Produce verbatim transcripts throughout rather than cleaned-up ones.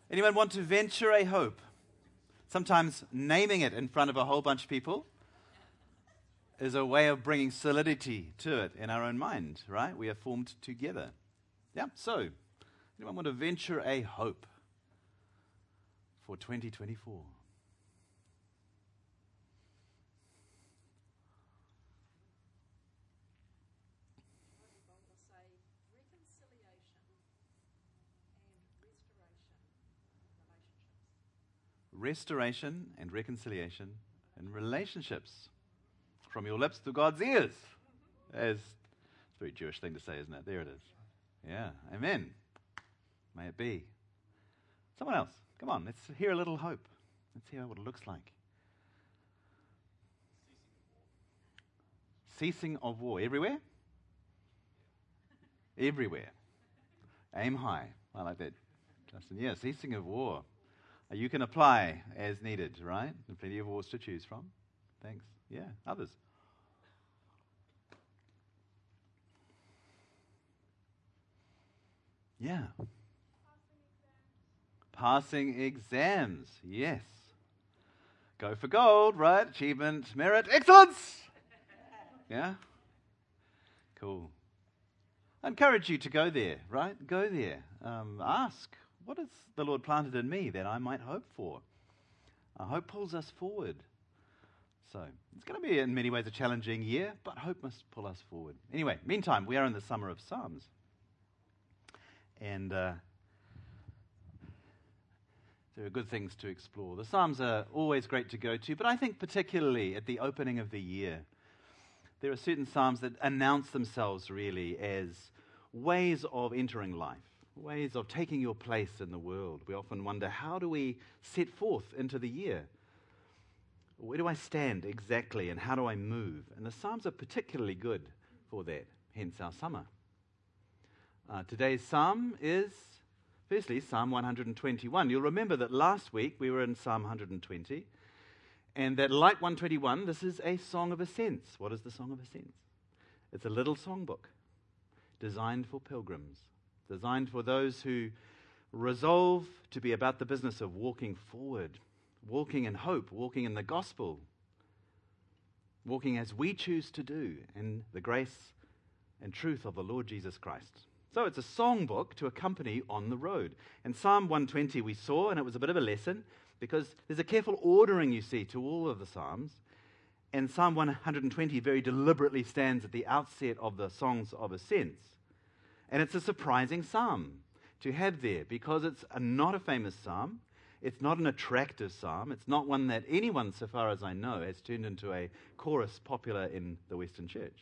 Anyone want to venture a hope? Sometimes naming it in front of a whole bunch of people is a way of bringing solidity to it in our own mind, right? We are formed together. Yeah, so, anyone want to venture a hope for twenty twenty-four? Restoration and reconciliation and relationships. From your lips to God's ears. As, it's a very Jewish thing to say, isn't it? There it is. Yeah, amen. May it be. Someone else, come on, let's hear a little hope. Let's hear what it looks like. Ceasing of war. Everywhere? Everywhere. Aim high. I like that, Justin. Yeah, ceasing of war. You can apply as needed, right? There's plenty of wars to choose from. Thanks. Yeah, others. Yeah. Passing exams. Yes. Go for gold, right? Achievement, merit, excellence. Yeah. Cool. I encourage you to go there, right? Go there. Um, ask. What has the Lord planted in me that I might hope for? Uh, hope pulls us forward. So it's going to be in many ways a challenging year, but hope must pull us forward. Anyway, meantime, we are in the summer of Psalms. And uh, there are good things to explore. The Psalms are always great to go to, but I think particularly at the opening of the year, there are certain Psalms that announce themselves really as ways of entering life. Ways of taking your place in the world. We often wonder, how do we set forth into the year? Where do I stand exactly, and how do I move? And the Psalms are particularly good for that, hence our summer. Uh, today's Psalm is, firstly, Psalm one hundred twenty-one. You'll remember that last week we were in Psalm one hundred twenty, and that like one twenty-one, this is a song of ascents. What is the Song of Ascents? It's a little songbook designed for pilgrims. Designed for those who resolve to be about the business of walking forward, walking in hope, walking in the gospel, walking as we choose to do in the grace and truth of the Lord Jesus Christ. So it's a songbook to accompany on the road. And Psalm one twenty we saw, and it was a bit of a lesson, because there's a careful ordering, you see, to all of the Psalms. And Psalm one hundred twenty very deliberately stands at the outset of the Songs of Ascents. And it's a surprising psalm to have there, because it's a, not a famous psalm. It's not an attractive psalm. It's not one that anyone, so far as I know, has turned into a chorus popular in the Western Church.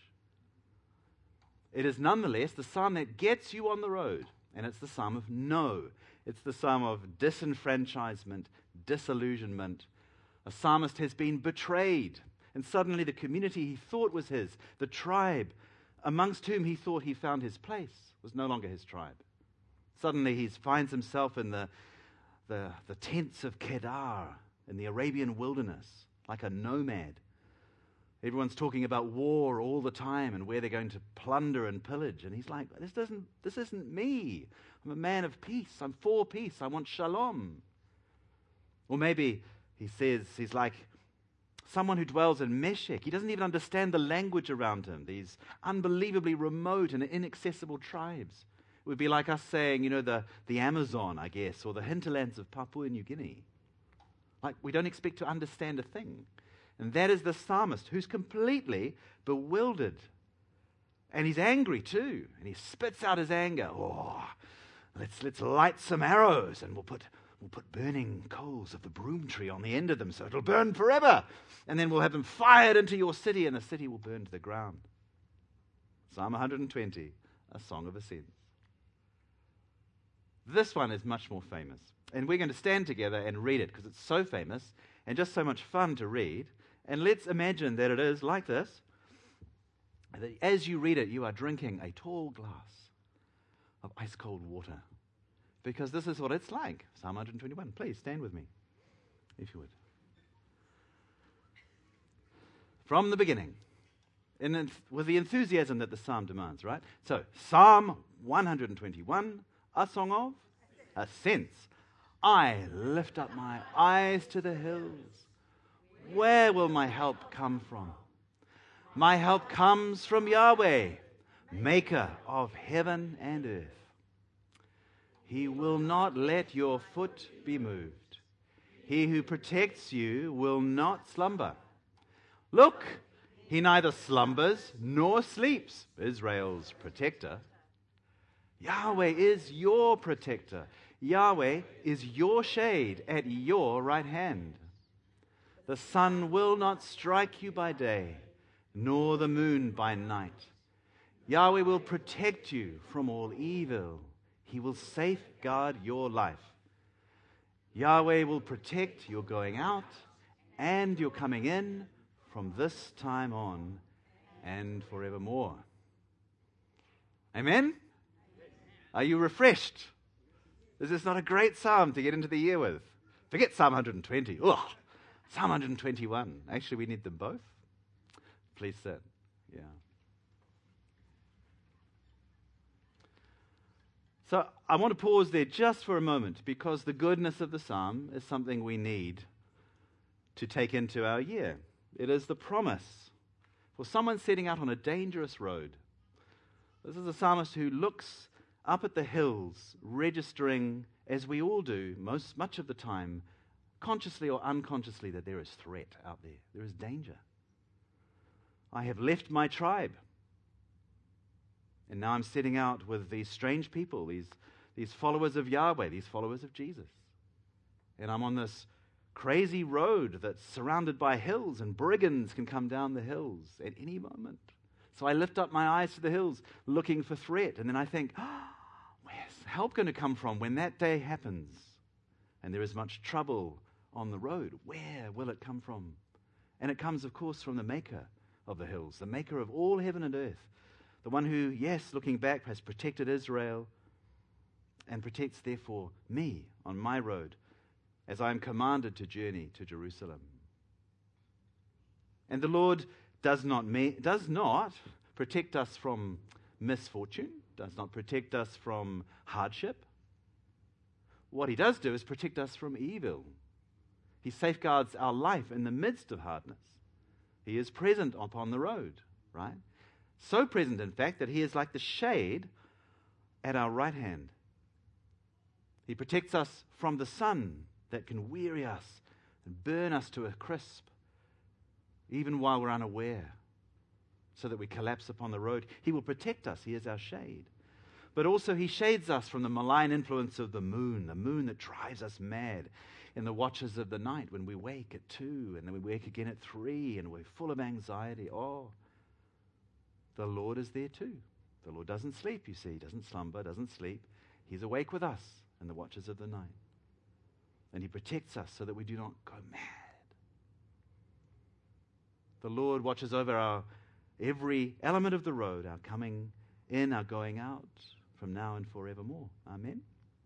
It is nonetheless the psalm that gets you on the road, and it's the psalm of no. It's the psalm of disenfranchisement, disillusionment. A psalmist has been betrayed, and suddenly the community he thought was his, the tribe amongst whom he thought he found his place, was no longer his tribe. Suddenly he finds himself in the, the, the tents of Kedar in the Arabian wilderness, like a nomad. Everyone's talking about war all the time and where they're going to plunder and pillage. And he's like, this doesn't, this isn't me. I'm a man of peace. I'm for peace. I want shalom. Or maybe he says he's like someone who dwells in Meshech. He doesn't even understand the language around him, these unbelievably remote and inaccessible tribes. It would be like us saying, you know, the, the Amazon, I guess, or the hinterlands of Papua New Guinea. Like, we don't expect to understand a thing. And that is the psalmist who's completely bewildered. And he's angry too. And he spits out his anger. Oh, let's, let's light some arrows, and we'll put... We'll put burning coals of the broom tree on the end of them so it'll burn forever. And then we'll have them fired into your city, and the city will burn to the ground. Psalm one hundred twenty, a song of ascents. This one is much more famous. And we're going to stand together and read it because it's so famous and just so much fun to read. And let's imagine that it is like this. That as you read it, you are drinking a tall glass of ice cold water. Because this is what it's like. Psalm one hundred twenty-one. Please stand with me, if you would. From the beginning, in, with the enthusiasm that the psalm demands, right? So, Psalm one hundred twenty-one, a song of ascents. I lift up my eyes to the hills. Where will my help come from? My help comes from Yahweh, maker of heaven and earth. He will not let your foot be moved. He who protects you will not slumber. Look, he neither slumbers nor sleeps, Israel's protector. Yahweh is your protector. Yahweh is your shade at your right hand. The sun will not strike you by day, nor the moon by night. Yahweh will protect you from all evil. He will safeguard your life. Yahweh will protect your going out and your coming in from this time on and forevermore. Amen? Are you refreshed? Is this not a great psalm to get into the year with? Forget Psalm one hundred twenty. Ugh, Psalm one hundred twenty-one. Actually, we need them both. Please sit. Yeah. So I want to pause there just for a moment, because the goodness of the psalm is something we need to take into our year. It is the promise for someone setting out on a dangerous road. This is a psalmist who looks up at the hills, registering, as we all do, most much of the time, consciously or unconsciously, that there is threat out there. There is danger. I have left my tribe, and now I'm setting out with these strange people, these, these followers of Yahweh, these followers of Jesus. And I'm on this crazy road that's surrounded by hills, and brigands can come down the hills at any moment. So I lift up my eyes to the hills, looking for threat. And then I think, oh, where's help going to come from when that day happens? And there is much trouble on the road. Where will it come from? And it comes, of course, from the maker of the hills, the maker of all heaven and earth. The one who, yes, looking back, has protected Israel and protects, therefore, me on my road as I am commanded to journey to Jerusalem. And the Lord does not, me- does not protect us from misfortune, does not protect us from hardship. What he does do is protect us from evil. He safeguards our life in the midst of hardness. He is present upon the road, right? So present, in fact, that he is like the shade at our right hand. He protects us from the sun that can weary us and burn us to a crisp, even while we're unaware, so that we collapse upon the road. He will protect us. He is our shade. But also he shades us from the malign influence of the moon, the moon that drives us mad in the watches of the night, when we wake at two and then we wake again at three and we're full of anxiety. Oh, the Lord is there too. The Lord doesn't sleep, you see. He doesn't slumber, doesn't sleep. He's awake with us in the watches of the night. And he protects us so that we do not go mad. The Lord watches over our every element of the road, our coming in, our going out, from now and forevermore. Amen?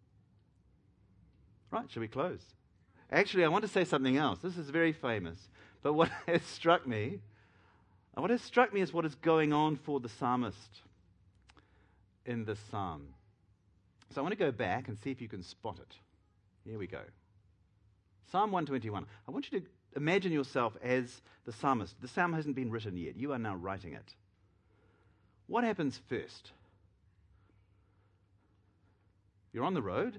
Right, shall we close? Actually, I want to say something else. This is very famous. But what has struck me, what has struck me is what is going on for the psalmist in this psalm. So I want to go back and see if you can spot it. Here we go. Psalm one twenty-one. I want you to imagine yourself as the psalmist. The psalm hasn't been written yet. You are now writing it. What happens first? You're on the road.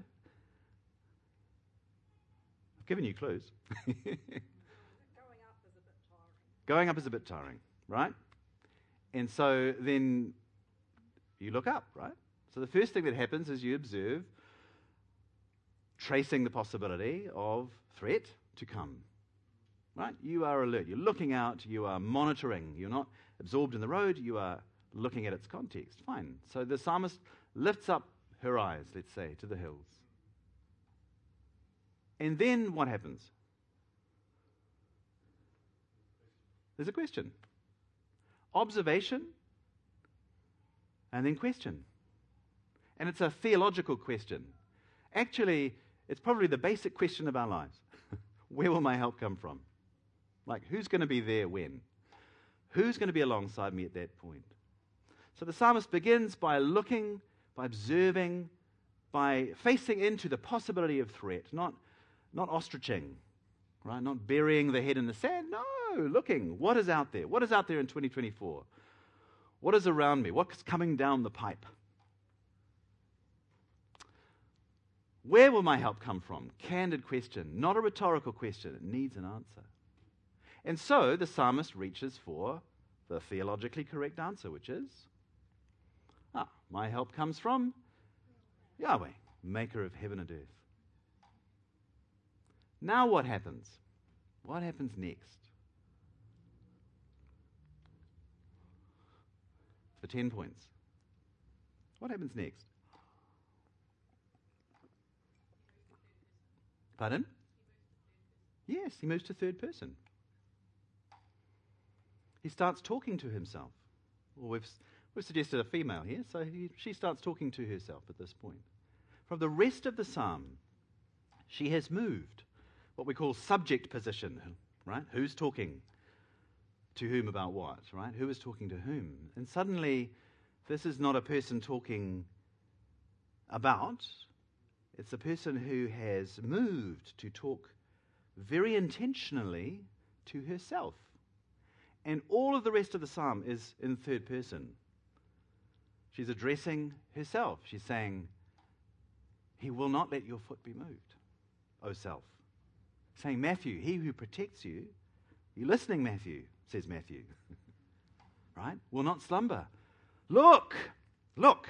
I've given you clues. Going up is a bit tiring. Going up is a bit tiring, right? And so then you look up, right? So the first thing that happens is you observe, tracing the possibility of threat to come, right? You are alert. You're looking out. You are monitoring. You're not absorbed in the road. You are looking at its context. Fine. So the psalmist lifts up her eyes, let's say, to the hills. And then what happens? There's a question. Observation, and then question. And it's a theological question. Actually, it's probably the basic question of our lives. Where will my help come from? Like, who's going to be there when? Who's going to be alongside me at that point? So the psalmist begins by looking, by observing, by facing into the possibility of threat, not, not ostriching, right? Not burying the head in the sand. No, looking. What is out there? What is out there in twenty twenty-four? What is around me? What's coming down the pipe? Where will my help come from? Candid question, not a rhetorical question. It needs an answer. And so the psalmist reaches for the theologically correct answer, which is, ah, my help comes from Yahweh, maker of heaven and earth. Now what happens? What happens next? For ten points. What happens next? Pardon? Yes, he moves to third person. He starts talking to himself. Well, we've, we've suggested a female here, so he, she starts talking to herself at this point. From the rest of the psalm, she has moved, what we call subject position, right? Who's talking to whom about what, right? Who is talking to whom? And suddenly, this is not a person talking about, it's a person who has moved to talk very intentionally to herself. And all of the rest of the psalm is in third person. She's addressing herself. She's saying, he will not let your foot be moved, O self. Saying, Matthew, he who protects you, you listening, Matthew, says Matthew, right, will not slumber. Look, look,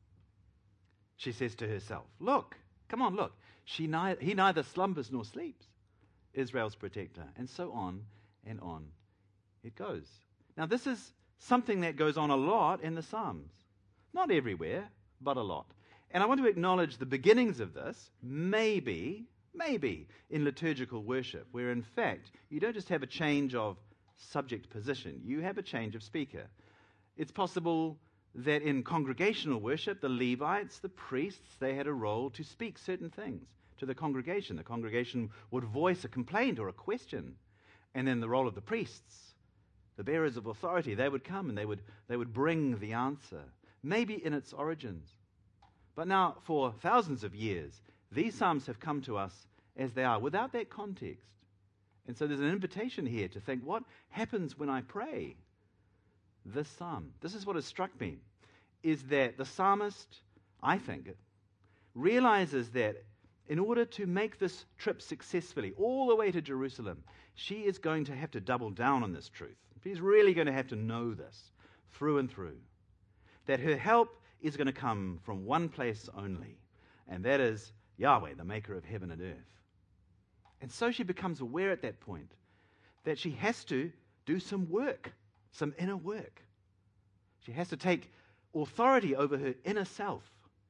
she says to herself, look, come on, look. She ni- he neither slumbers nor sleeps, Israel's protector, and so on and on it goes. Now, this is something that goes on a lot in the Psalms. Not everywhere, but a lot. And I want to acknowledge the beginnings of this, maybe, maybe in liturgical worship, where in fact you don't just have a change of subject position, you have a change of speaker. It's possible that in congregational worship, the Levites, the priests, they had a role to speak certain things to the congregation. The congregation would voice a complaint or a question, and then the role of the priests, the bearers of authority, they would come and they would, they would bring the answer, maybe in its origins. But now, for thousands of years, these psalms have come to us as they are, without that context. And so there's an invitation here to think, what happens when I pray this psalm? This is what has struck me, is that the psalmist, I think, realizes that in order to make this trip successfully, all the way to Jerusalem, she is going to have to double down on this truth. She's really going to have to know this through and through, that her help is going to come from one place only, and that is Yahweh, the maker of heaven and earth. And so she becomes aware at that point that she has to do some work, some inner work. She has to take authority over her inner self.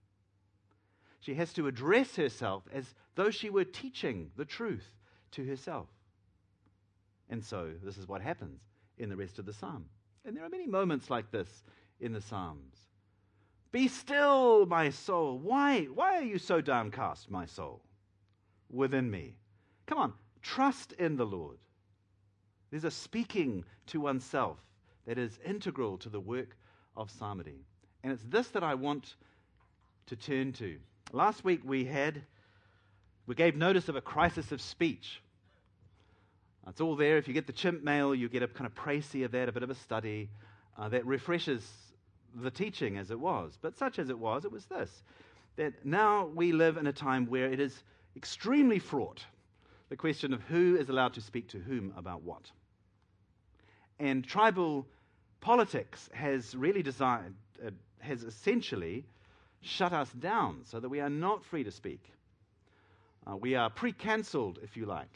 She has to address herself as though she were teaching the truth to herself. And so this is what happens in the rest of the psalm. And there are many moments like this in the Psalms. Be still, my soul. Why, why are you so downcast, my soul, within me? Come on, trust in the Lord. There's a speaking to oneself that is integral to the work of psalmody. And it's this that I want to turn to. Last week we had, we gave notice of a crisis of speech. It's all there. If you get the chimp mail, you get a kind of précis of that, a bit of a study uh, that refreshes the teaching as it was. But such as it was, it was this, that now we live in a time where it is extremely fraught, the question of who is allowed to speak to whom about what. And tribal politics has really designed, uh, has essentially shut us down so that we are not free to speak. Uh, we are pre-cancelled, if you like,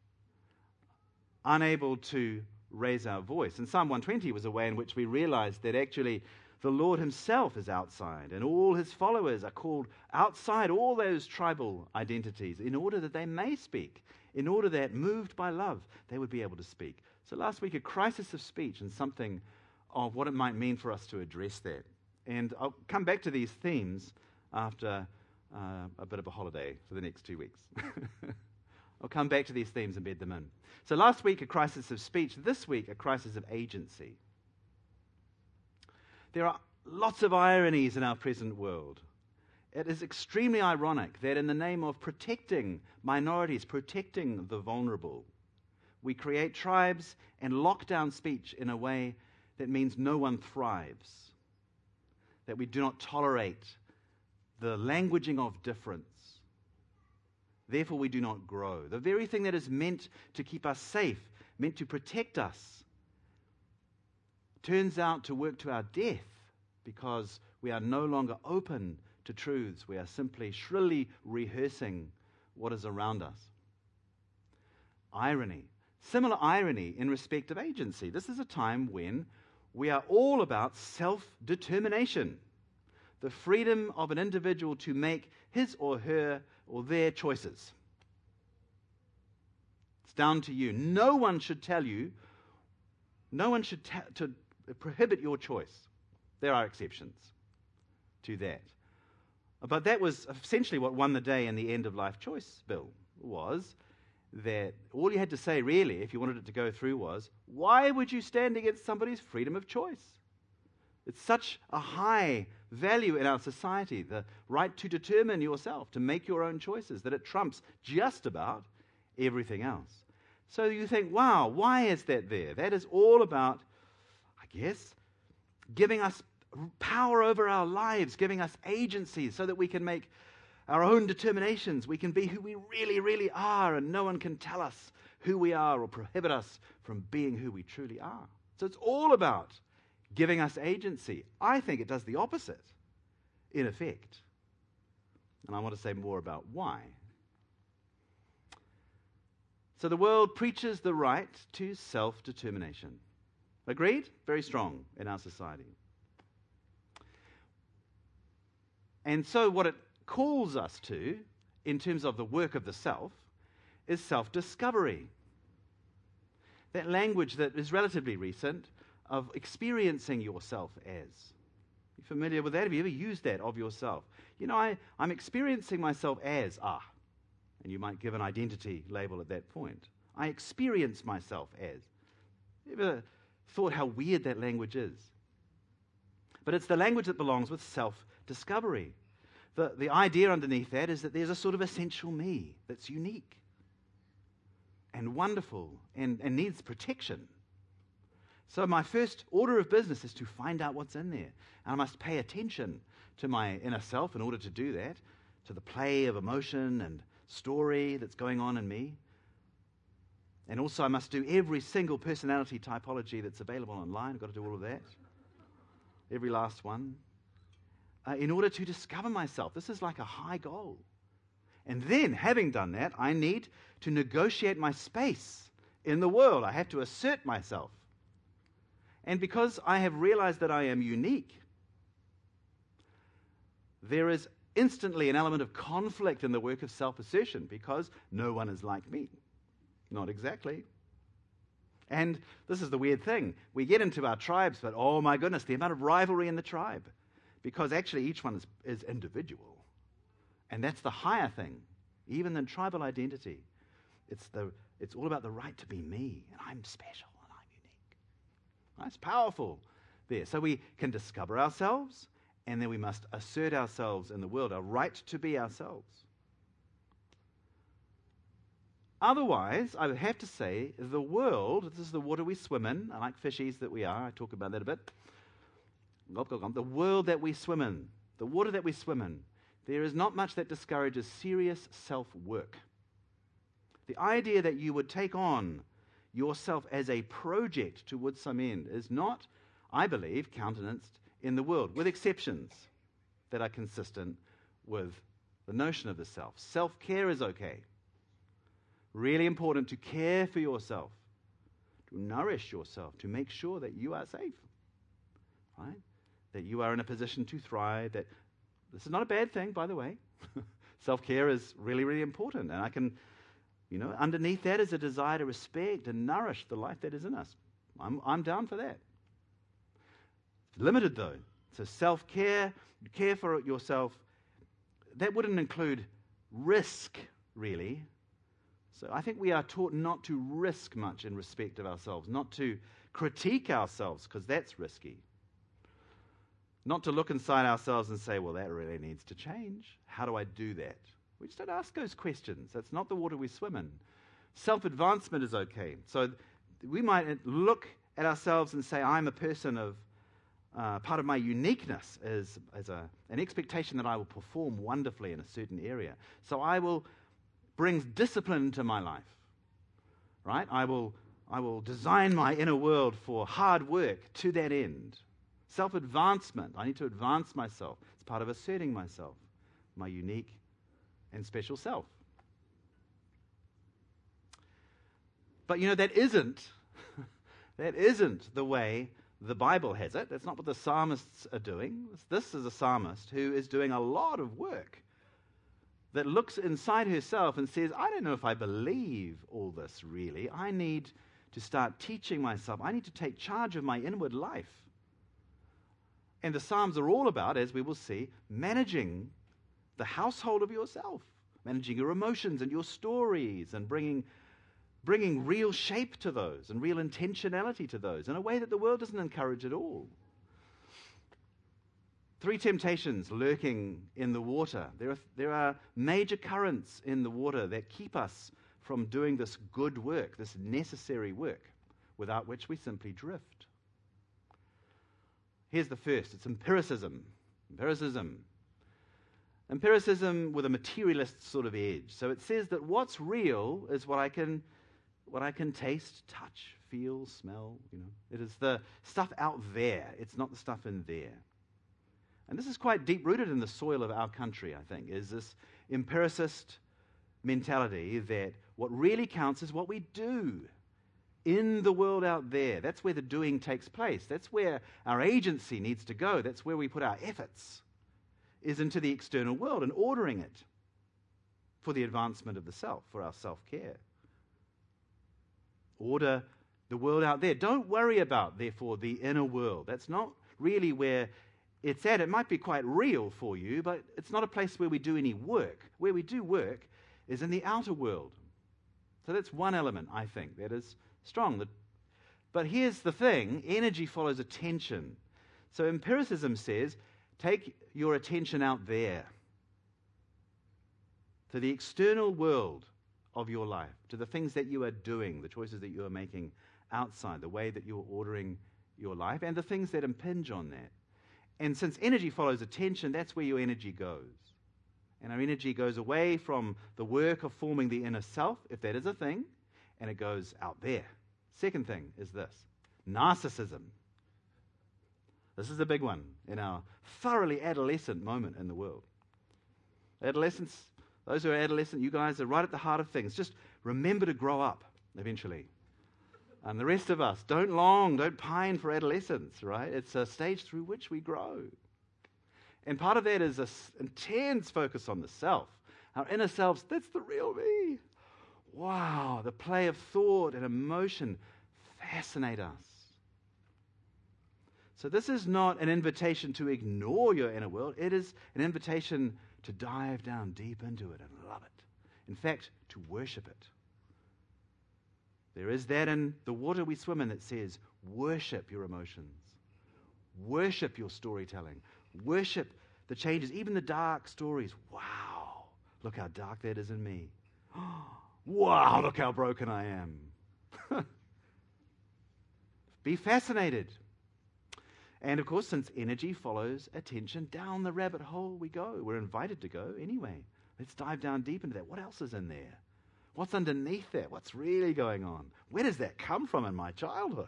unable to raise our voice. And Psalm one twenty was a way in which we realized that actually the Lord himself is outside, and all his followers are called outside all those tribal identities in order that they may speak, in order that, moved by love, they would be able to speak. So last week, a crisis of speech and something of what it might mean for us to address that. And I'll come back to these themes after uh, a bit of a holiday for the next two weeks. I'll come back to these themes and bed them in. So last week, a crisis of speech. This week, a crisis of agency. There are lots of ironies in our present world. it is extremely ironic that in the name of protecting minorities, protecting the vulnerable, we create tribes and lock down speech in a way that means no one thrives, that we do not tolerate the languaging of difference. Therefore, we do not grow. The very thing that is meant to keep us safe, meant to protect us, turns out to work to our death because we are no longer open to truths. We are simply shrilly rehearsing what is around us. Irony. Similar irony in respect of agency. This is a time when we are all about self-determination, the freedom of an individual to make his or her or their choices. It's down to you. No one should tell you, no one should ta- to prohibit your choice. There are exceptions to that. But that was essentially what won the day in the end-of-life choice bill, was that all you had to say, really, if you wanted it to go through, was, why would you stand against somebody's freedom of choice? It's such a high value in our society, the right to determine yourself, to make your own choices, that it trumps just about everything else. So you think, wow, why is that there? That is all about, I guess, giving us power over our lives, giving us agency so that we can make our own determinations. We can be who we really, really are, and no one can tell us who we are or prohibit us from being who we truly are. So it's all about giving us agency. I think it does the opposite, in effect. And I want to say more about why. So the world preaches the right to self-determination. Agreed? Very strong in our society. And so what it calls us to, in terms of the work of the self, is self-discovery. That language that is relatively recent of experiencing yourself as. You familiar with that? Have you ever used that of yourself? You know, I, I'm experiencing myself as, ah, and you might give an identity label at that point. I experience myself as. You ever thought how weird that language is? But it's the language that belongs with self-discovery. The, the idea underneath that is that there's a sort of essential me that's unique and wonderful and, and needs protection. So my first order of business is to find out what's in there. And I must pay attention to my inner self in order to do that, to the play of emotion and story that's going on in me. And also I must do every single personality typology that's available online. I've got to do all of that. Every last one. Uh, in order to discover myself. This is like a high goal. And then, having done that, I need to negotiate my space in the world. I have to assert myself. And because I have realized that I am unique, there is instantly an element of conflict in the work of self-assertion because no one is like me. Not exactly. And this is the weird thing. We get into our tribes, but oh my goodness, the amount of rivalry in the tribe. Because actually each one is, is individual. And that's the higher thing, even than tribal identity. It's, the, it's all about the right to be me, and I'm special, and I'm unique. It's powerful there. So we can discover ourselves, and then we must assert ourselves in the world, our right to be ourselves. Otherwise, I would have to say, the world, this is the water we swim in, like fishies that we are, I talk about that a bit. The world that we swim in, the water that we swim in, there is not much that discourages serious self-work. The idea that you would take on yourself as a project towards some end is not, I believe, countenanced in the world, with exceptions that are consistent with the notion of the self. Self-care is okay. Really important to care for yourself, to nourish yourself, to make sure that you are safe, right? That you are in a position to thrive, that this is not a bad thing, by the way. Self-care is really, really important. And I can, you know, underneath that is a desire to respect and nourish the life that is in us. I'm, I'm down for that. Limited, though. So self-care, care for yourself, that wouldn't include risk, really. So I think we are taught not to risk much in respect of ourselves, not to critique ourselves, because that's risky. Not to look inside ourselves and say, well, that really needs to change. How do I do that? We just don't ask those questions. That's not the water we swim in. Self-advancement is okay. So we might look at ourselves and say, I'm a person of, uh, part of my uniqueness is, is a, an expectation that I will perform wonderfully in a certain area. So I will bring discipline into my life, right? I will, I will design my inner world for hard work to that end. Self-advancement. I need to advance myself. It's part of asserting myself, my unique and special self. But you know, that isn't, that isn't the way the Bible has it. That's not what the psalmists are doing. This is a psalmist who is doing a lot of work that looks inside herself and says, I don't know if I believe all this really. I need to start teaching myself. I need to take charge of my inward life. And the Psalms are all about, as we will see, managing the household of yourself, managing your emotions and your stories and bringing, bringing real shape to those and real intentionality to those in a way that the world doesn't encourage at all. Three temptations lurking in the water. There are, there are major currents in the water that keep us from doing this good work, this necessary work, without which we simply drift. Here's the first. It's empiricism. Empiricism. Empiricism with a materialist sort of edge. So it says that what's real is what I can, what I can taste, touch, feel, smell. You know, it is the stuff out there. It's not the stuff in there. And this is quite deep-rooted in the soil of our country, I think, is this empiricist mentality that what really counts is what we do in the world out there. That's where the doing takes place. That's where our agency needs to go. That's where we put our efforts, is into the external world and ordering it for the advancement of the self, for our self-care. Order the world out there. Don't worry about, therefore, the inner world. That's not really where it's at. It might be quite real for you, but it's not a place where we do any work. Where we do work is in the outer world. So that's one element, I think, that is strong. But here's the thing. Energy follows attention. So empiricism says, take your attention out there to the external world of your life, to the things that you are doing, the choices that you are making outside, the way that you're ordering your life, and the things that impinge on that. And since energy follows attention, that's where your energy goes. And our energy goes away from the work of forming the inner self, if that is a thing, and it goes out there. Second thing is this, narcissism. This is a big one in our thoroughly adolescent moment in the world. Adolescents, those who are adolescent, you guys are right at the heart of things. Just remember to grow up eventually. And the rest of us, don't long, don't pine for adolescence, right? It's a stage through which we grow. And part of that is an intense focus on the self. Our inner selves, that's the real me. Wow, the play of thought and emotion fascinate us. So this is not an invitation to ignore your inner world. It is an invitation to dive down deep into it and love it. In fact, to worship it. There is that in the water we swim in that says, worship your emotions. Worship your storytelling. Worship the changes, even the dark stories. Wow, look how dark that is in me. Wow, look how broken I am. Be fascinated. And of course, since energy follows attention, down the rabbit hole we go. We're invited to go anyway. Let's dive down deep into that. What else is in there? What's underneath that? What's really going on? Where does that come from in my childhood?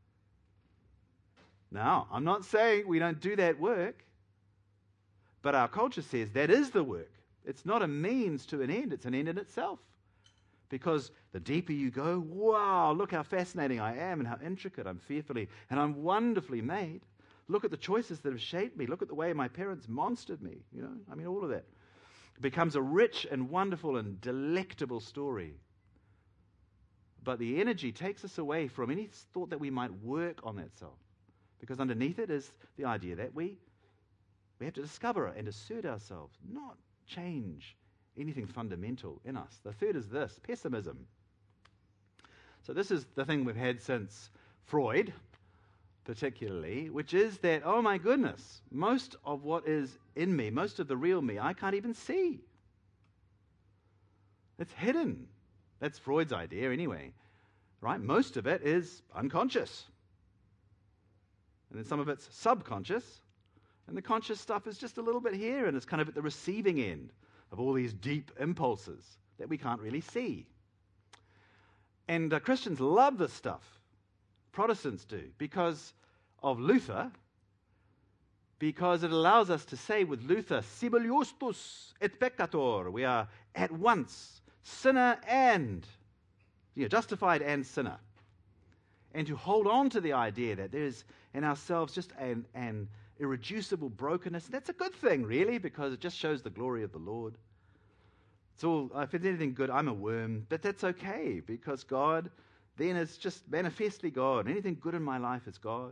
Now, I'm not saying we don't do that work, but our culture says that is the work. It's not a means to an end, it's an end in itself. Because the deeper you go, wow, look how fascinating I am and how intricate I'm fearfully and I'm wonderfully made. Look at the choices that have shaped me. Look at the way my parents monstered me. You know, I mean, all of that. It becomes a rich and wonderful and delectable story. But the energy takes us away from any thought that we might work on that self. Because underneath it is the idea that we, we have to discover and assert ourselves, not change anything fundamental in us. The third is this, pessimism. So this is the thing we've had since Freud, particularly, which is that, oh my goodness, most of what is in me, most of the real me, I can't even see. It's hidden. That's Freud's idea anyway, right? Most of it is unconscious. And then some of it's subconscious. And the conscious stuff is just a little bit here, and it's kind of at the receiving end of all these deep impulses that we can't really see. And uh, Christians love this stuff. Protestants do, because of Luther, because it allows us to say with Luther, sibi justus et peccator. We are at once sinner and, you know, justified and sinner. And to hold on to the idea that there is in ourselves just an, an irreducible brokenness. That's a good thing, really, because it just shows the glory of the Lord. It's all, if it's anything good, I'm a worm, but that's okay, because God then is just manifestly God. Anything good in my life is God.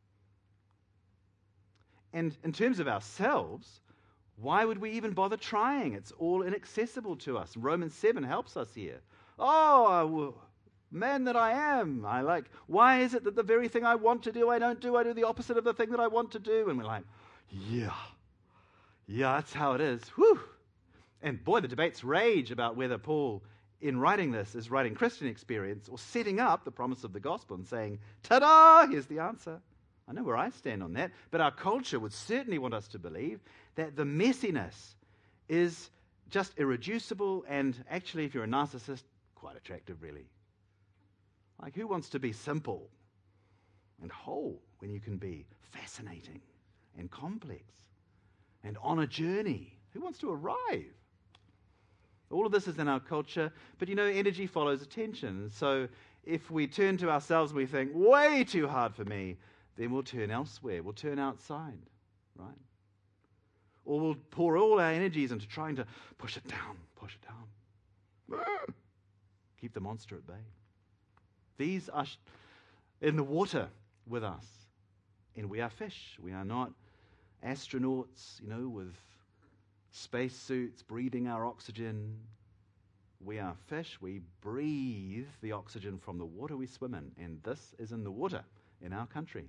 And in terms of ourselves, why would we even bother trying? It's all inaccessible to us. Romans seven helps us here. Oh, man that I am. I like, why is it that the very thing I want to do, I don't do? I do the opposite of the thing that I want to do. And we're like, yeah, yeah, that's how it is. Whew. And boy, the debates rage about whether Paul, in writing this, is writing Christian experience or setting up the promise of the gospel and saying, ta-da, here's the answer. I know where I stand on that, but our culture would certainly want us to believe that the messiness is just irreducible and actually, if you're a narcissist, quite attractive, really. Like, who wants to be simple and whole when you can be fascinating and complex and on a journey? Who wants to arrive? All of this is in our culture, but you know, energy follows attention. So if we turn to ourselves and we think, way too hard for me, then we'll turn elsewhere. We'll turn outside, right? Or we'll pour all our energies into trying to push it down, push it down. Keep the monster at bay. These are sh- in the water with us. And we are fish. We are not astronauts, you know, with space suits breathing our oxygen. We are fish. We breathe the oxygen from the water we swim in. And this is in the water in our country.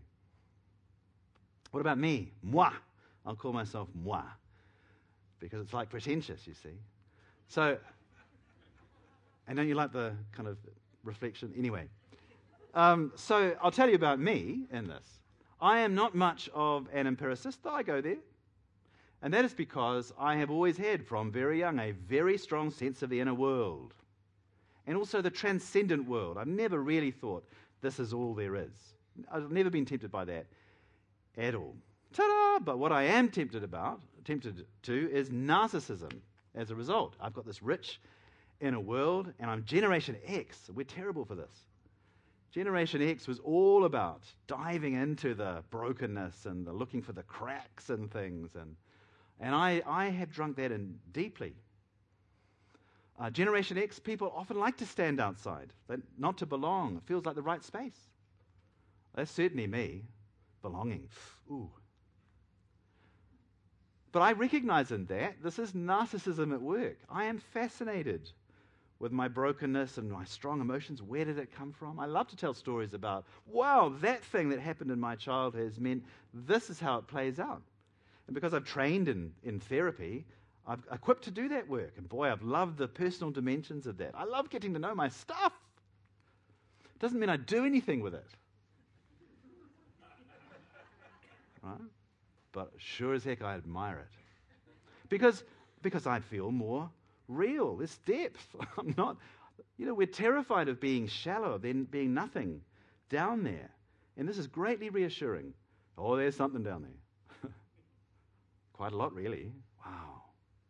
What about me? Moi. I'll call myself moi. Because it's like pretentious, you see. So, and don't you like the kind of reflection? Anyway. Um, so I'll tell you about me in this. I am not much of an empiricist, though I go there. And that is because I have always had, from very young, a very strong sense of the inner world. And also the transcendent world. I've never really thought this is all there is. I've never been tempted by that at all. Ta-da! But what I am tempted about, tempted to, is narcissism as a result. I've got this rich inner world, and I'm Generation X. We're terrible for this. Generation X was all about diving into the brokenness and the looking for the cracks and things. And, and I, I have drunk that in deeply. Uh, Generation X people often like to stand outside, not to belong. It feels like the right space. That's certainly me. Belonging. Ooh. But I recognize in that this is narcissism at work. I am fascinated with my brokenness and my strong emotions. Where did it come from? I love to tell stories about, wow, that thing that happened in my childhood has meant this is how it plays out. And because I've trained in, in therapy, I'm equipped to do that work. And boy, I've loved the personal dimensions of that. I love getting to know my stuff. It doesn't mean I do anything with it. Right? But sure as heck I admire it. Because, because I feel more real. There's depth. I'm not, you know, we're terrified of being shallow, then being nothing down there. And this is greatly reassuring. Oh, there's something down there. Quite a lot, really. Wow.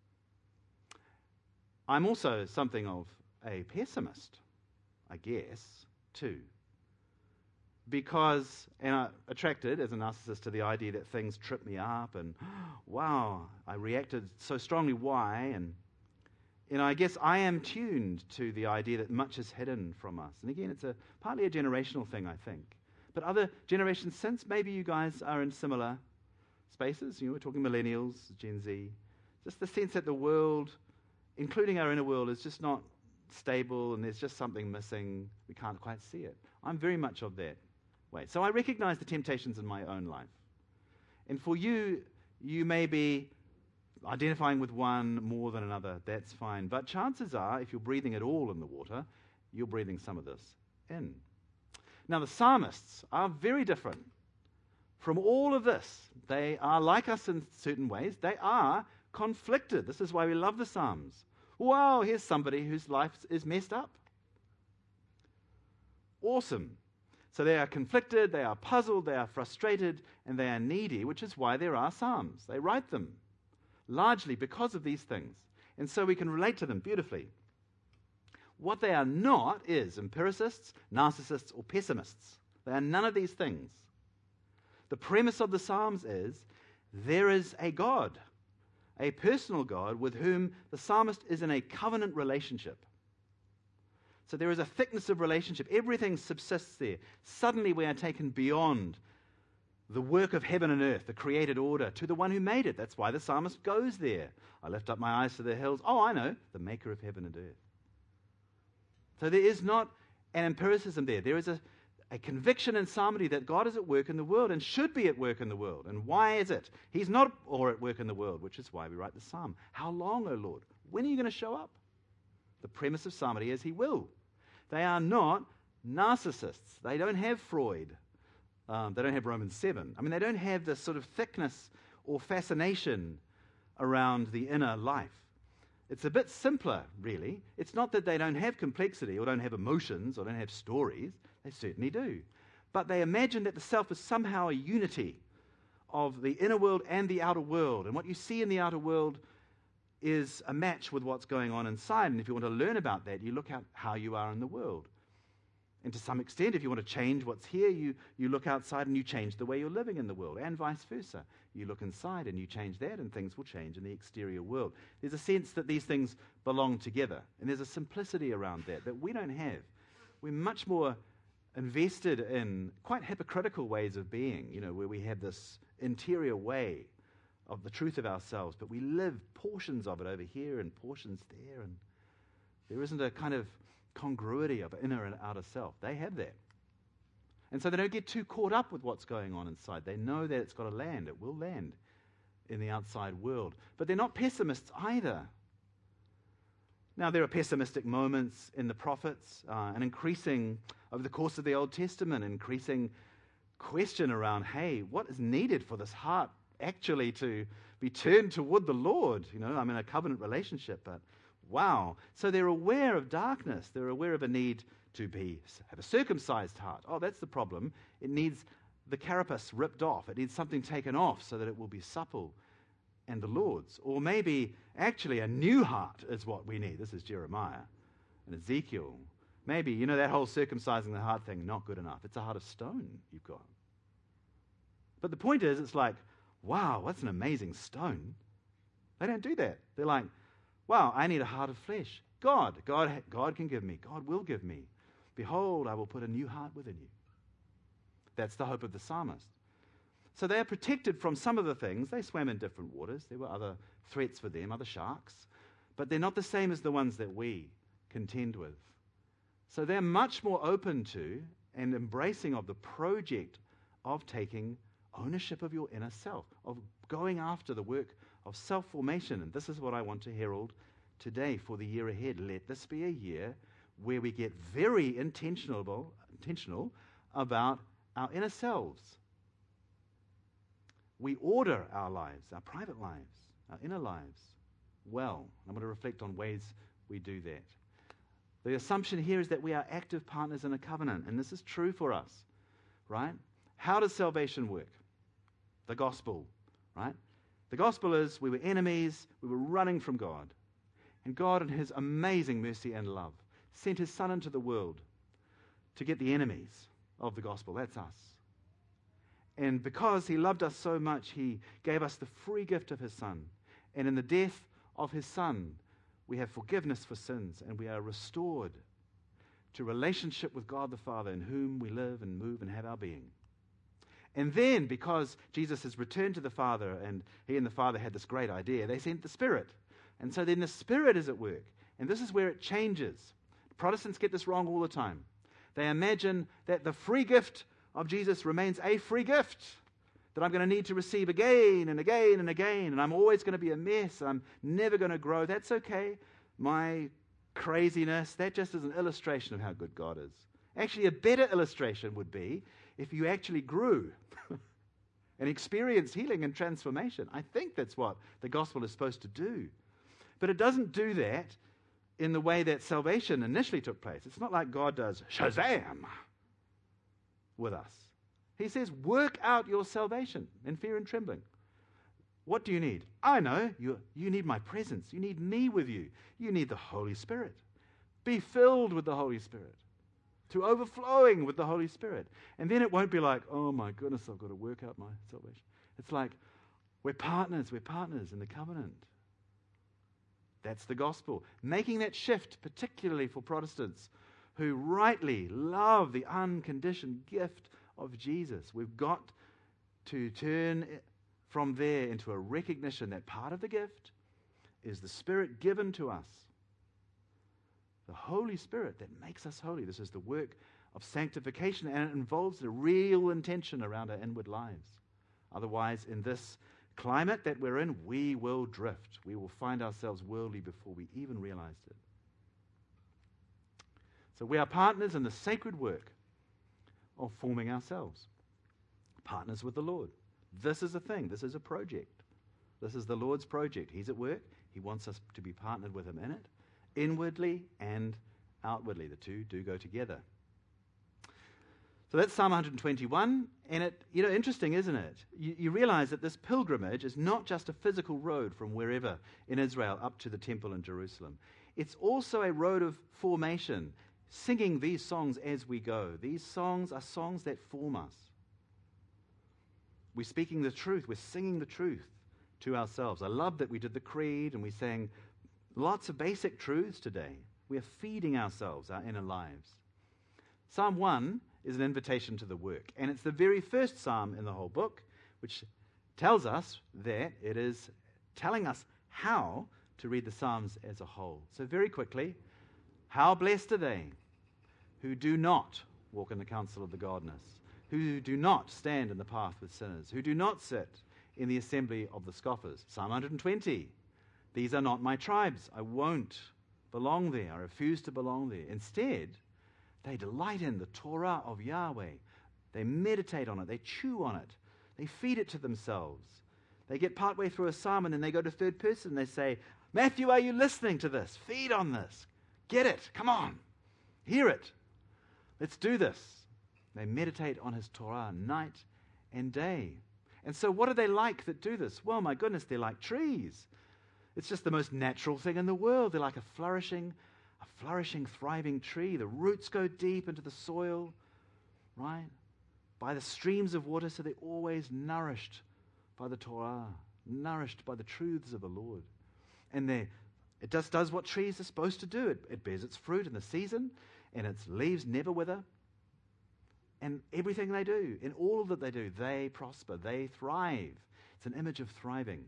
I'm also something of a pessimist, I guess, too. Because, and I'm attracted as a narcissist to the idea that things trip me up and, wow, I reacted so strongly, why? And, you know, I guess I am tuned to the idea that much is hidden from us. And again, it's a partly a generational thing, I think. But other generations since, maybe you guys are in similar spaces. You know, we're talking millennials, Gen Z. Just the sense that the world, including our inner world, is just not stable and there's just something missing. We can't quite see it. I'm very much of that ways. So I recognize the temptations in my own life. And for you, you may be identifying with one more than another. That's fine. But chances are, if you're breathing it all in the water, you're breathing some of this in. Now, the psalmists are very different from all of this. They are like us in certain ways. They are conflicted. This is why we love the Psalms. Wow, here's somebody whose life is messed up. Awesome. So they are conflicted, they are puzzled, they are frustrated, and they are needy, which is why there are Psalms. They write them largely because of these things. And so we can relate to them beautifully. What they are not is empiricists, narcissists, or pessimists. They are none of these things. The premise of the Psalms is there is a God, a personal God with whom the psalmist is in a covenant relationship. So there is a thickness of relationship. Everything subsists there. Suddenly we are taken beyond the work of heaven and earth, the created order, to the one who made it. That's why the psalmist goes there. I lift up my eyes to the hills. Oh, I know, the maker of heaven and earth. So there is not an empiricism there. There is a, a conviction in psalmody that God is at work in the world and should be at work in the world. And why is it? He's not or at work in the world, which is why we write the psalm. How long, O Lord? When are you going to show up? The premise of psalmody is he will. They are not narcissists. They don't have Freud. Um, they don't have Romans seven. I mean, they don't have this sort of thickness or fascination around the inner life. It's a bit simpler, really. It's not that they don't have complexity or don't have emotions or don't have stories. They certainly do. But they imagine that the self is somehow a unity of the inner world and the outer world. And what you see in the outer world is a match with what's going on inside. And if you want to learn about that, you look at how you are in the world. And to some extent, if you want to change what's here, you, you look outside and you change the way you're living in the world, and vice versa. You look inside and you change that, and things will change in the exterior world. There's a sense that these things belong together, and there's a simplicity around that that we don't have. We're much more invested in quite hypocritical ways of being, you know, where we have this interior way of the truth of ourselves, but we live portions of it over here and portions there, and there isn't a kind of congruity of inner and outer self. They have that. And so they don't get too caught up with what's going on inside. They know that it's got to land. It will land in the outside world. But they're not pessimists either. Now, there are pessimistic moments in the prophets, uh, an increasing, over the course of the Old Testament, increasing question around, hey, what is needed for this heart actually to be turned toward the Lord? You know, I'm in a covenant relationship, but wow. So they're aware of darkness. They're aware of a need to be have a circumcised heart. Oh, that's the problem. It needs the carapace ripped off. It needs something taken off so that it will be supple and the Lord's. Or maybe actually a new heart is what we need. This is Jeremiah and Ezekiel. Maybe, you know, that whole circumcising the heart thing, not good enough. It's a heart of stone you've got. But the point is, it's like, wow, that's an amazing stone. They don't do that. They're like, wow, I need a heart of flesh. God, God, God can give me. God will give me. Behold, I will put a new heart within you. That's the hope of the psalmist. So they are protected from some of the things. They swam in different waters. There were other threats for them, other sharks. But they're not the same as the ones that we contend with. So they're much more open to and embracing of the project of taking ownership of your inner self, of going after the work of self-formation. And this is what I want to herald today for the year ahead. Let this be a year where we get very intentional, intentional about our inner selves. We order our lives, our private lives, our inner lives well. I'm going to reflect on ways we do that. The assumption here is that we are active partners in a covenant, and this is true for us, right? How does salvation work? The gospel, right? The gospel is we were enemies, we were running from God. And God, in his amazing mercy and love, sent his Son into the world to get the enemies of the gospel. That's us. And because he loved us so much, he gave us the free gift of his Son. And in the death of his Son, we have forgiveness for sins, and we are restored to relationship with God the Father, in whom we live and move and have our being. And then, because Jesus has returned to the Father, and he and the Father had this great idea, they sent the Spirit. And so then the Spirit is at work. And this is where it changes. Protestants get this wrong all the time. They imagine that the free gift of Jesus remains a free gift that I'm going to need to receive again and again and again, and I'm always going to be a mess, I'm never going to grow. That's okay. My craziness, that just is an illustration of how good God is. Actually, a better illustration would be if you actually grew and experienced healing and transformation. I think that's what the gospel is supposed to do. But it doesn't do that in the way that salvation initially took place. It's not like God does Shazam with us. He says, work out your salvation in fear and trembling. What do you need? I know. You, you need my presence. You need me with you. You need the Holy Spirit. Be filled with the Holy Spirit, to overflowing with the Holy Spirit. And then it won't be like, oh my goodness, I've got to work out my salvation. It's like, we're partners. We're partners in the covenant. That's the gospel. Making that shift, particularly for Protestants who rightly love the unconditioned gift of Jesus. We've got to turn from there into a recognition that part of the gift is the Spirit given to us. The Holy Spirit that makes us holy. This is the work of sanctification, and it involves the real intention around our inward lives. Otherwise, in this climate that we're in, we will drift. We will find ourselves worldly before we even realized it. So we are partners in the sacred work of forming ourselves. Partners with the Lord. This is a thing. This is a project. This is the Lord's project. He's at work. He wants us to be partnered with Him in it, inwardly and outwardly. The two do go together. So that's Psalm one twenty-one, and it, you know, interesting, isn't it? You, you realize that this pilgrimage is not just a physical road from wherever in Israel up to the temple in Jerusalem. It's also a road of formation, singing these songs as we go. These songs are songs that form us. We're speaking the truth. We're singing the truth to ourselves. I love that we did the creed and we sang lots of basic truths today. We are feeding ourselves, our inner lives. Psalm one is an invitation to the work. And it's the very first psalm in the whole book, which tells us that it is telling us how to read the Psalms as a whole. So very quickly, how blessed are they who do not walk in the counsel of the godless, who do not stand in the path with sinners, who do not sit in the assembly of the scoffers. Psalm one twenty, these are not my tribes. I won't belong there. I refuse to belong there. Instead, they delight in the Torah of Yahweh. They meditate on it. They chew on it. They feed it to themselves. They get partway through a psalm and then they go to third person. They say, Matthew, are you listening to this? Feed on this. Get it. Come on. Hear it. Let's do this. They meditate on His Torah night and day. And so what are they like that do this? Well, my goodness, they're like trees. It's just the most natural thing in the world. They're like a flourishing A flourishing, thriving tree. The roots go deep into the soil, right? By the streams of water, so they're always nourished by the Torah, nourished by the truths of the Lord. And they, it just does what trees are supposed to do. It, it bears its fruit in the season, and its leaves never wither. And everything they do, in all that they do, they prosper, they thrive. It's an image of thriving.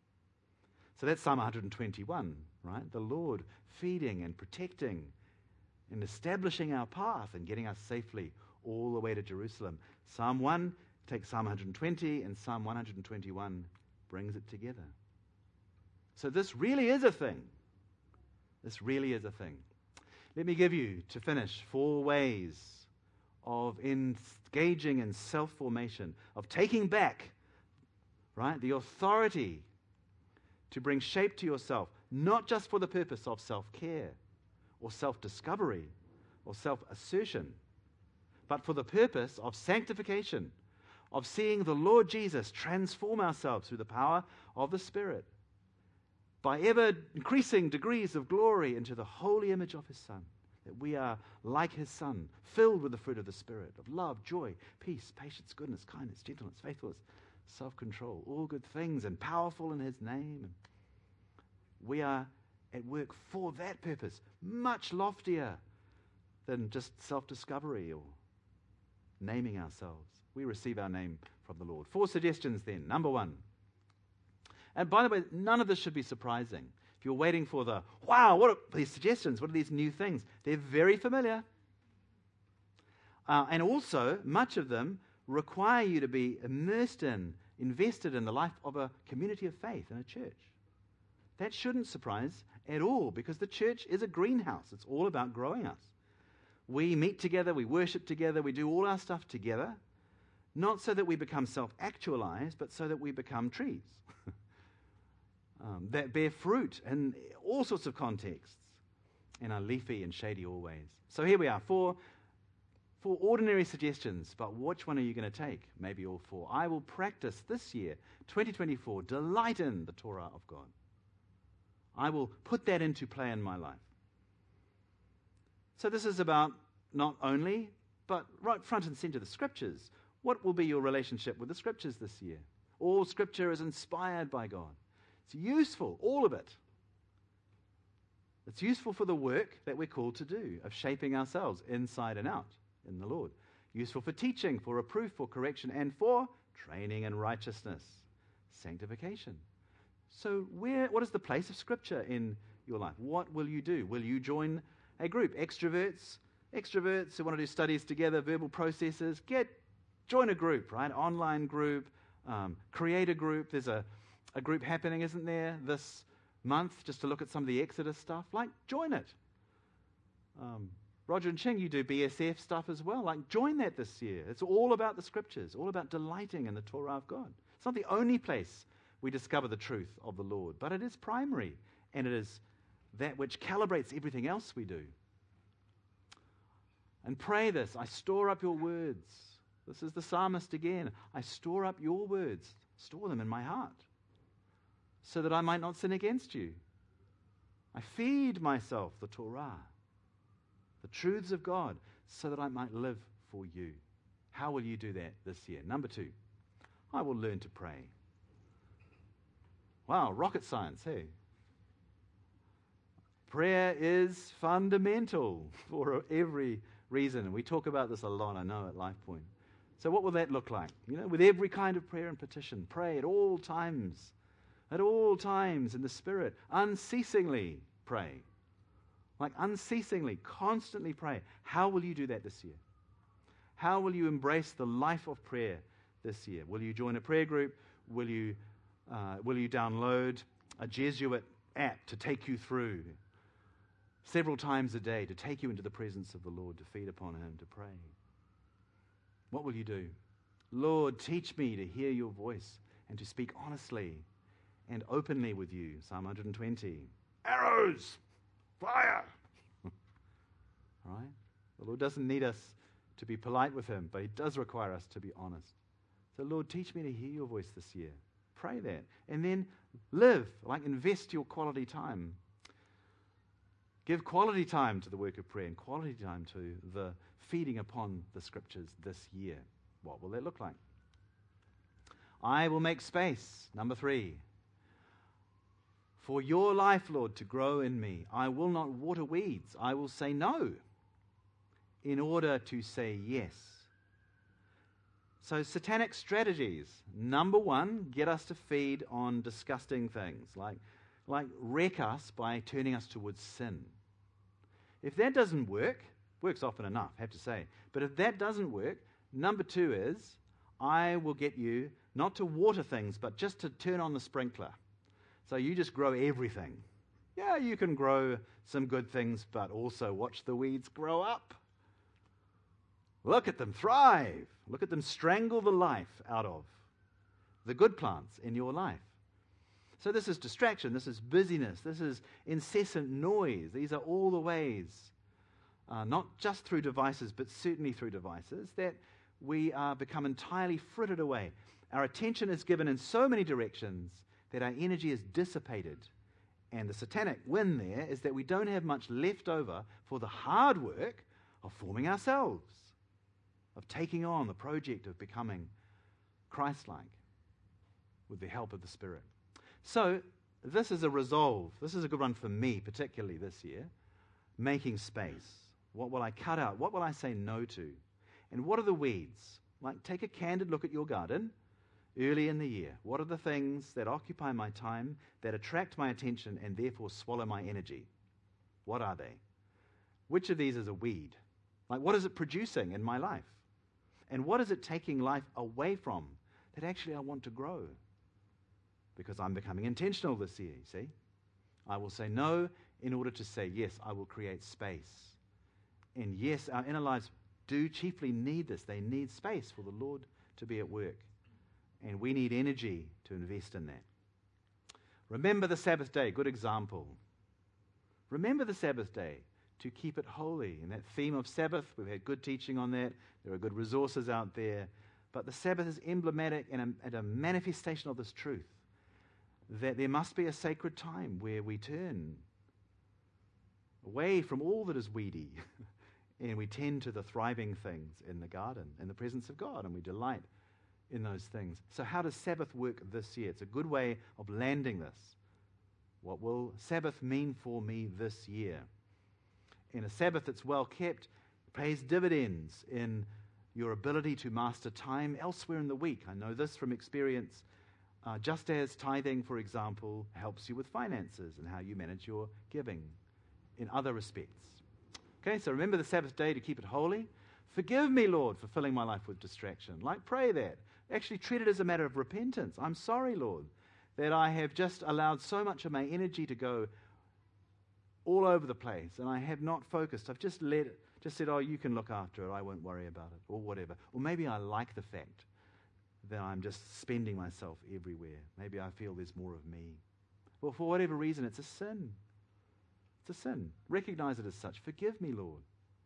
So that's Psalm one twenty-one, right? The Lord feeding and protecting and establishing our path and getting us safely all the way to Jerusalem. Psalm one takes Psalm one twenty, and Psalm one twenty-one brings it together. So this really is a thing. This really is a thing. Let me give you, to finish, four ways of engaging in self-formation, of taking back, right, the authority to bring shape to yourself, not just for the purpose of self-care or self-discovery or self-assertion, but for the purpose of sanctification, of seeing the Lord Jesus transform ourselves through the power of the Spirit by ever increasing degrees of glory into the holy image of His Son, that we are like His Son, filled with the fruit of the Spirit, of love, joy, peace, patience, goodness, kindness, gentleness, faithfulness, self-control, all good things, and powerful in His name. We are at work for that purpose, much loftier than just self-discovery or naming ourselves. We receive our name from the Lord. Four suggestions then. Number one. And by the way, none of this should be surprising. If you're waiting for the, wow, what are these suggestions? What are these new things? They're very familiar. Uh, and also, much of them require you to be immersed in, invested in the life of a community of faith in a church. That shouldn't surprise at all, because the church is a greenhouse. It's all about growing us. We meet together, we worship together, we do all our stuff together, not so that we become self-actualized, but so that we become trees um, that bear fruit in all sorts of contexts and are leafy and shady always. So here we are, four, four ordinary suggestions, but which one are you going to take? Maybe all four. I will practice this year, twenty twenty-four, delight in the Torah of God. I will put that into play in my life. So this is about not only, but right front and center, the Scriptures. What will be your relationship with the Scriptures this year? All Scripture is inspired by God. It's useful, all of it. It's useful for the work that we're called to do, of shaping ourselves inside and out in the Lord. Useful for teaching, for reproof, for correction, and for training in righteousness, sanctification. So where, what is the place of Scripture in your life? What will you do? Will you join a group? Extroverts, extroverts who want to do studies together, verbal processes, get, join a group, right? Online group, um, create a group. There's a, a group happening, isn't there, this month, just to look at some of the Exodus stuff. Like, join it. Um, Roger and Ching, you do B S F stuff as well. Like, join that this year. It's all about the Scriptures, all about delighting in the Torah of God. It's not the only place we discover the truth of the Lord, but it is primary, and it is that which calibrates everything else we do. And pray this: I store up your words. This is the psalmist again. I store up your words, store them in my heart, so that I might not sin against you. I feed myself the Torah, the truths of God, so that I might live for you. How will you do that this year? Number two, I will learn to pray. Wow, rocket science, hey? Prayer is fundamental for every reason. We talk about this a lot, I know, at LifePoint. So what will that look like? You know, with every kind of prayer and petition, pray at all times, at all times in the Spirit, unceasingly pray. Like unceasingly, constantly pray. How will you do that this year? How will you embrace the life of prayer this year? Will you join a prayer group? Will you Uh, will you download a Jesuit app to take you through several times a day, to take you into the presence of the Lord, to feed upon Him, to pray? What will you do? Lord, teach me to hear your voice and to speak honestly and openly with you. Psalm one hundred twenty. Arrows! Fire! All right? The Lord doesn't need us to be polite with Him, but He does require us to be honest. So, Lord, teach me to hear your voice this year. Pray that. And then live, like invest your quality time. Give quality time to the work of prayer and quality time to the feeding upon the Scriptures this year. What will that look like? I will make space. Number three. For your life, Lord, to grow in me. I will not water weeds. I will say no in order to say yes. So satanic strategies. Number one, get us to feed on disgusting things, like, like wreck us by turning us towards sin. If that doesn't work, works often enough, I have to say, but if that doesn't work, number two is, I will get you not to water things, but just to turn on the sprinkler. So you just grow everything. Yeah, you can grow some good things, but also watch the weeds grow up. Look at them thrive. Look at them strangle the life out of the good plants in your life. So this is distraction, this is busyness, this is incessant noise. These are all the ways, uh, not just through devices, but certainly through devices, that we uh, become entirely frittered away. Our attention is given in so many directions that our energy is dissipated. And the satanic win there is that we don't have much left over for the hard work of forming ourselves, of taking on the project of becoming Christ-like with the help of the Spirit. So this is a resolve. This is a good one for me, particularly this year. Making space. What will I cut out? What will I say no to? And what are the weeds? Like, take a candid look at your garden early in the year. What are the things that occupy my time, that attract my attention, and therefore swallow my energy? What are they? Which of these is a weed? Like, what is it producing in my life? And what is it taking life away from that actually I want to grow? Because I'm becoming intentional this year, you see. I will say no in order to say yes. I will create space. And yes, our inner lives do chiefly need this. They need space for the Lord to be at work. And we need energy to invest in that. Remember the Sabbath day, good example. Remember the Sabbath day to keep it holy. And that theme of Sabbath, we've had good teaching on that. There are good resources out there. But the Sabbath is emblematic and a, and a manifestation of this truth, that there must be a sacred time where we turn away from all that is weedy and we tend to the thriving things in the garden, in the presence of God, and we delight in those things. So how does Sabbath work this year? It's a good way of landing this. What will Sabbath mean for me this year? In a Sabbath that's well kept, pays dividends in your ability to master time elsewhere in the week. I know this from experience. Uh, just as tithing, for example, helps you with finances and how you manage your giving in other respects. Okay, so remember the Sabbath day to keep it holy. Forgive me, Lord, for filling my life with distraction. Like, pray that. Actually treat it as a matter of repentance. I'm sorry, Lord, that I have just allowed so much of my energy to go all over the place and I have not focused. I've just let it, just said, oh, you can look after it. I won't worry about it, or whatever. Or maybe I like the fact that I'm just spending myself everywhere. Maybe I feel there's more of me. Well, for whatever reason, it's a sin. It's a sin. Recognize it as such. Forgive me, Lord,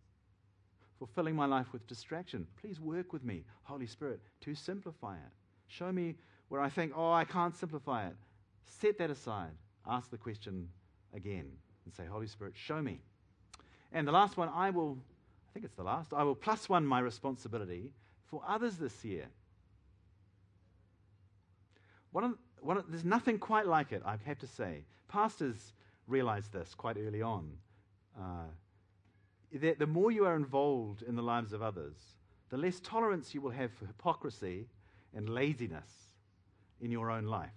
for filling my life with distraction. Please work with me, Holy Spirit, to simplify it. Show me where I think, oh, I can't simplify it. Set that aside. Ask the question again and say, Holy Spirit, show me. And the last one, I will, I think it's the last, I will plus one my responsibility for others this year. One of, one of, there's nothing quite like it, I have to say. Pastors realize this quite early on. Uh, that the more you are involved in the lives of others, the less tolerance you will have for hypocrisy and laziness in your own life.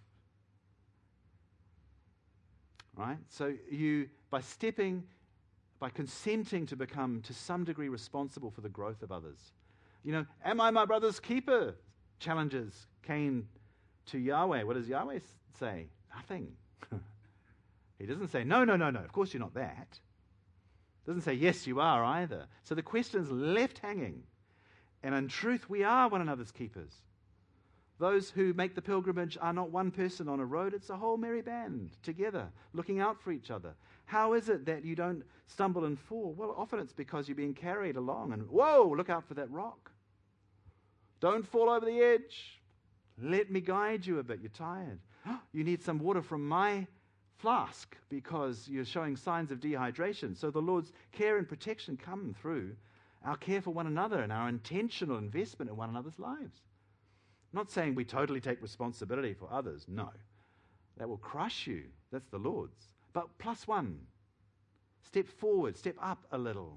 Right? So you, by stepping, by consenting to become to some degree responsible for the growth of others. You know, am I my brother's keeper? Challenges Cain to Yahweh. What does Yahweh say? Nothing. He doesn't say, no, no, no, no, of course you're not that. Doesn't say, yes, you are either. So the question's left hanging. And in truth, we are one another's keepers. Those who make the pilgrimage are not one person on a road, it's a whole merry band together, looking out for each other. How is it that you don't stumble and fall? Well, often it's because you're being carried along and, whoa, look out for that rock. Don't fall over the edge. Let me guide you a bit. You're tired. You need some water from my flask because you're showing signs of dehydration. So the Lord's care and protection come through our care for one another and our intentional investment in one another's lives. I'm not saying we totally take responsibility for others. No. That will crush you. That's the Lord's. But plus one. Step forward. Step up a little.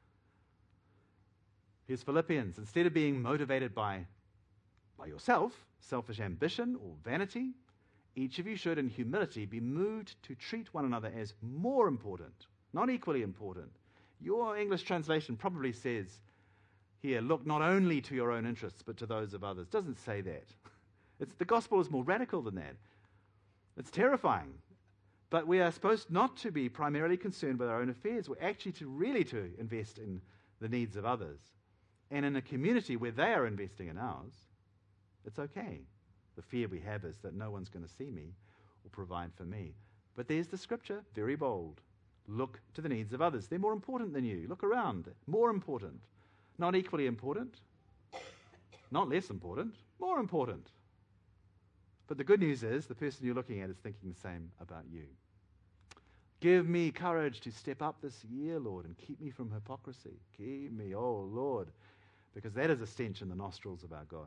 Here's Philippians. Instead of being motivated by, by yourself, selfish ambition or vanity, each of you should in humility be moved to treat one another as more important, not equally important. Your English translation probably says here, look not only to your own interests, but to those of others. It doesn't say that. It's, the gospel is more radical than that. It's terrifying. But we are supposed not to be primarily concerned with our own affairs. We're actually to really to invest in the needs of others. And in a community where they are investing in ours, it's okay. The fear we have is that no one's going to see me or provide for me. But there's the scripture, very bold. Look to the needs of others. They're more important than you. Look around. More important. Not equally important. Not less important. More important. But the good news is the person you're looking at is thinking the same about you. Give me courage to step up this year, Lord, and keep me from hypocrisy. Keep me, oh Lord, because that is a stench in the nostrils of our God.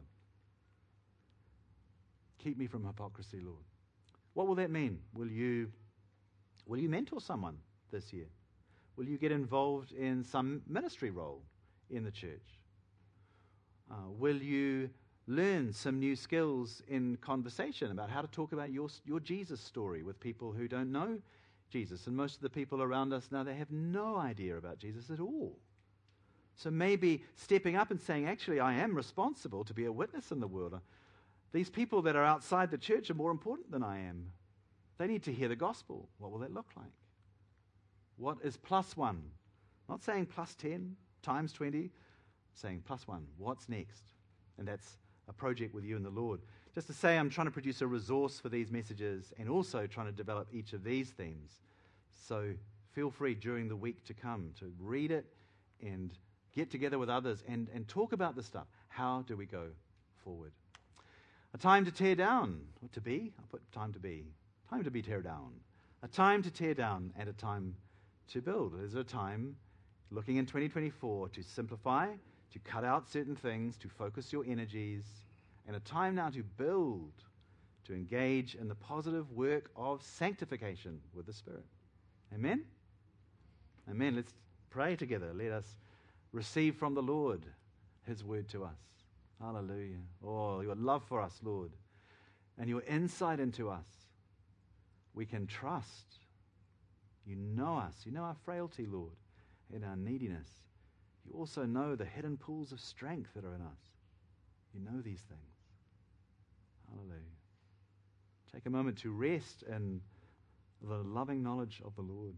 Keep me from hypocrisy, Lord. What will that mean? Will you, will you mentor someone this year? Will you get involved in some ministry role in the church? Uh, will you learn some new skills in conversation about how to talk about your, your Jesus story with people who don't know Jesus? And most of the people around us now, they have no idea about Jesus at all. So maybe stepping up and saying, actually, I am responsible to be a witness in the world. These people that are outside the church are more important than I am. They need to hear the gospel. What will that look like? What is plus one? Not saying plus ten, times twenty, saying plus one. What's next? And that's a project with you and the Lord. Just to say, I'm trying to produce a resource for these messages and also trying to develop each of these themes. So feel free during the week to come to read it and get together with others and, and talk about this stuff. How do we go forward? A time to tear down, or to be, I'll put time to be. Time to be tear down. A time to tear down and a time to build. There's a time, looking in twenty twenty-four, to simplify, to cut out certain things, to focus your energies, and a time now to build, to engage in the positive work of sanctification with the Spirit. Amen? Amen. Let's pray together. Let us receive from the Lord His word to us. Hallelujah. Oh, your love for us, Lord, and your insight into us. We can trust. You know us. You know our frailty, Lord, and our neediness. You also know the hidden pools of strength that are in us. You know these things. Hallelujah. Take a moment to rest in the loving knowledge of the Lord.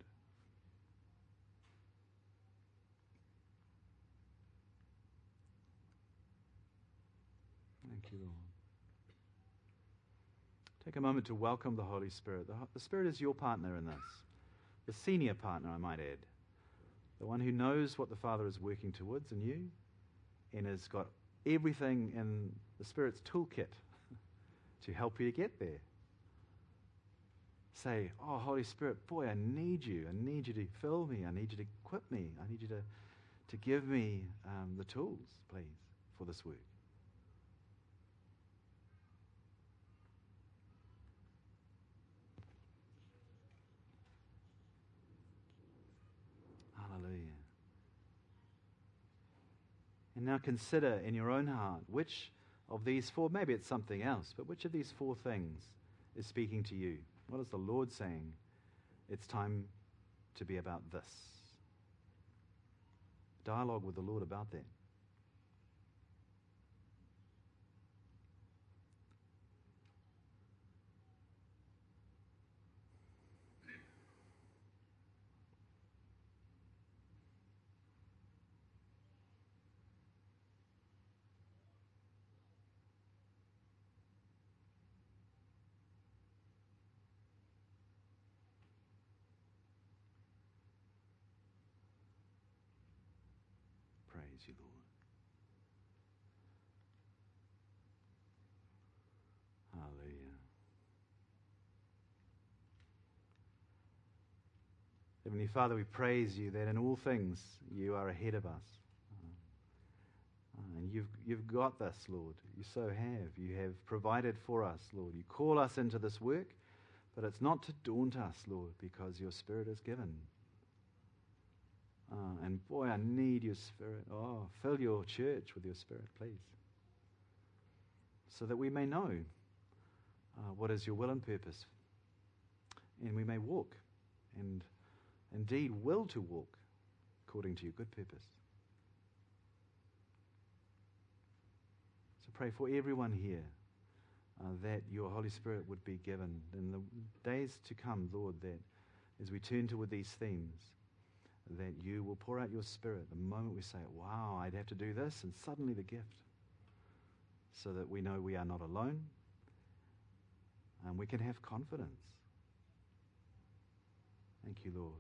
Thank you, Lord. Take a moment to welcome the Holy Spirit. The, the Spirit is your partner in this. The senior partner, I might add. The one who knows what the Father is working towards in you and has got everything in the Spirit's toolkit to help you to get there. Say, oh, Holy Spirit, boy, I need you. I need you to fill me. I need you to equip me. I need you to, to give me um, the tools, please, for this work. Hallelujah. And now consider in your own heart which of these four, maybe it's something else, but which of these four things is speaking to you? What is the Lord saying? It's time to be about this. Dialogue with the Lord about that. Praise you, Lord. Hallelujah. Heavenly Father, we praise you that in all things you are ahead of us. Uh, and you've, you've got this, Lord. You so have. You have provided for us, Lord. You call us into this work, but it's not to daunt us, Lord, because your Spirit is given. Uh, and boy, I need your Spirit. Oh, fill your church with your Spirit, please. So that we may know uh, what is your will and purpose. And we may walk and indeed will to walk according to your good purpose. So pray for everyone here uh, that your Holy Spirit would be given in the days to come, Lord, that as we turn toward these themes, that you will pour out your Spirit the moment we say, wow, I'd have to do this, and suddenly the gift, so that we know we are not alone and we can have confidence. Thank you, Lord.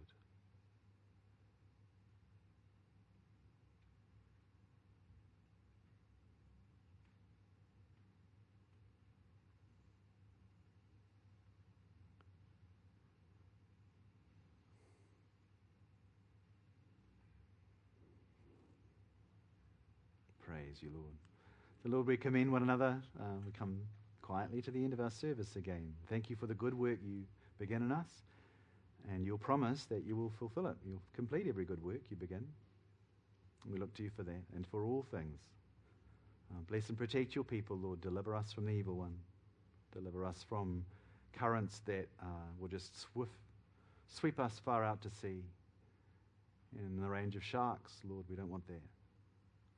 Praise you, Lord. The Lord, we commend one another. Uh, we come quietly to the end of our service again. Thank you for the good work you begin in us, and your promise that you will fulfill it. You'll complete every good work you begin. We look to you for that and for all things. Uh, bless and protect your people, Lord. Deliver us from the evil one. Deliver us from currents that uh, will just swift, sweep us far out to sea. In the range of sharks, Lord, we don't want that.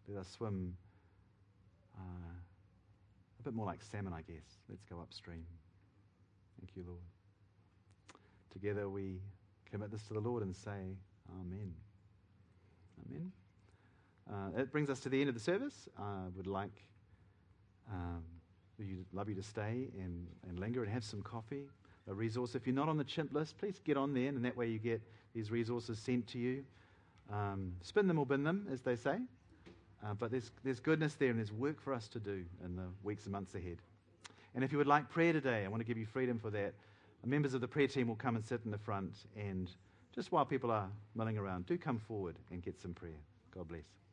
Let us swim uh, a bit more like salmon, I guess. Let's go upstream. Thank you, Lord. Together we commit this to the Lord and say, Amen. Amen. Uh, that brings us to the end of the service. I uh, would like, um, we'd love you to stay and, and linger and have some coffee. A resource. If you're not on the chimp list, please get on there, and that way you get these resources sent to you. Um, spin them or bin them, as they say. Uh, but there's, there's goodness there, and there's work for us to do in the weeks and months ahead. And if you would like prayer today, I want to give you freedom for that. Members of the prayer team will come and sit in the front, and just while people are milling around, do come forward and get some prayer. God bless.